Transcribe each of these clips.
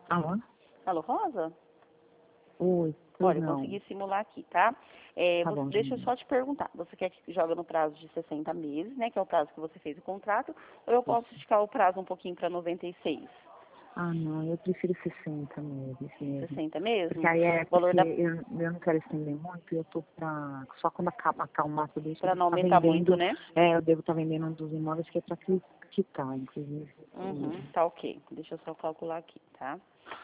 Alô? Alô, Rosa? Oi, pois Olha, eu não. consegui simular aqui, tá? Tá bom, Deixa eu Jamila. só te perguntar. Você quer que joga no prazo de 60 meses, né? Que é o prazo que você fez o contrato, ou eu posso Isso. esticar o prazo um pouquinho para 96? Ah, não, eu prefiro 60 mesmo. 60 Porque mesmo? aí O valor porque da eu não quero estender muito, eu tô só quando acalmar tudo isso, eu para devo não estar aumentar muito, vendendo, né? eu devo estar vendendo um dos imóveis que é para quitar, inclusive. Uhum, tá ok. Deixa eu só calcular aqui, tá?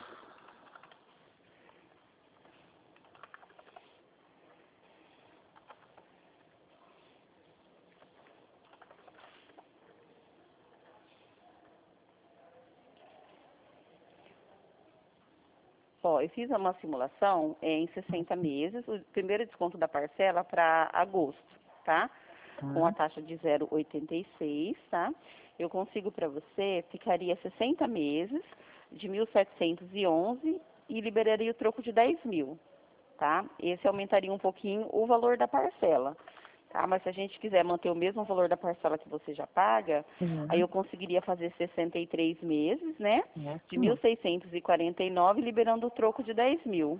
Ó, eu fiz uma simulação em 60 meses, o primeiro desconto da parcela para agosto, tá? Com a Tá? taxa de 0,86, tá? Eu consigo para você, ficaria 60 meses de 1.711 e liberaria o troco de 10 mil, tá? Esse aumentaria um pouquinho o valor da parcela, tá? Mas se a gente quiser manter o mesmo valor da parcela que você já paga, aí Uhum. eu conseguiria fazer 63 meses, né? De Certo? 1.649, liberando o troco de 10 mil.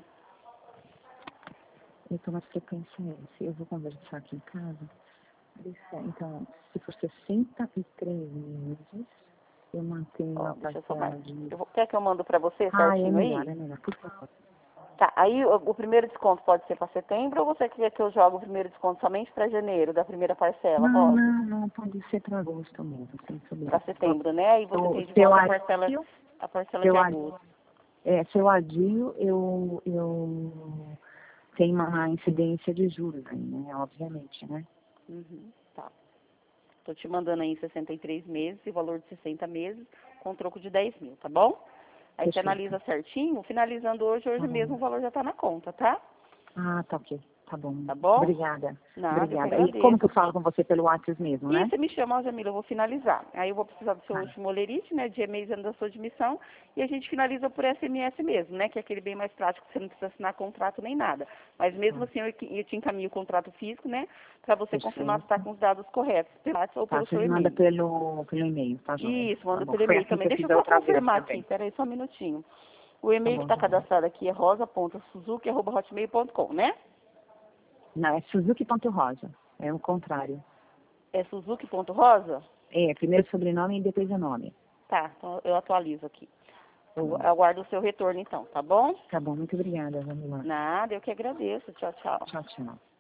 Então, mas você pensa se eu vou conversar aqui em casa. Então, se for 63 meses, eu mantenho Ó, a deixa eu só mais. parcela de... Quer que eu mando para você Ah, é certinho aí? melhor, por favor. Tá, aí o primeiro desconto pode ser para setembro ou você quer que eu jogue o primeiro desconto somente para janeiro, da primeira parcela, Rosa? Não, pode ser para agosto mesmo, sem Para problema. setembro, né? Aí você Eu, tem de se eu volta adio, a parcela se de eu, agosto. se eu adio, eu tenho uma incidência de juros aí, né? Obviamente, né? Uhum, tá. Tô te mandando aí 63 meses e valor de 60 meses com troco de 10 mil, tá bom? Aí você Perfeito. analisa certinho, finalizando Tá hoje mesmo bom. o valor já tá na conta, tá? Ah, tá ok. Tá bom. Tá bom? Obrigada. Nada, eu que Obrigada. E como que agradeço. eu falo com você pelo WhatsApp mesmo, E né? você me chama, ó, Jamila, eu vou finalizar. Aí eu vou precisar do seu Tá. último olerite, né, de e-mail dizendo da sua admissão, e a gente finaliza por SMS mesmo, né, que é aquele bem mais prático, você não precisa assinar contrato nem nada. Mas mesmo Tá. assim, eu te encaminho o contrato físico, né, para você confirmar se está Perfeito. com os dados corretos, pelo WhatsApp ou Tá, pelo você seu me manda e-mail. pelo e-mail, tá, joia? Isso, Tá manda bom. pelo Foi e-mail assim que também. eu Deixa fiz eu da só outra vez confirmar aqui, também. peraí, só um minutinho. O Tá e-mail que bom, está joia. cadastrado aqui é rosa.suzuki@hotmail.com, né? Não, é Suzuki.rosa. É o contrário. É suzuki.rosa? É, primeiro sobrenome e depois o nome. Tá, então eu atualizo aqui. Tá Eu bom. aguardo o seu retorno então, tá bom? Tá bom, muito obrigada, Jamila. Nada, eu que agradeço. Tchau, tchau. Tchau, tchau.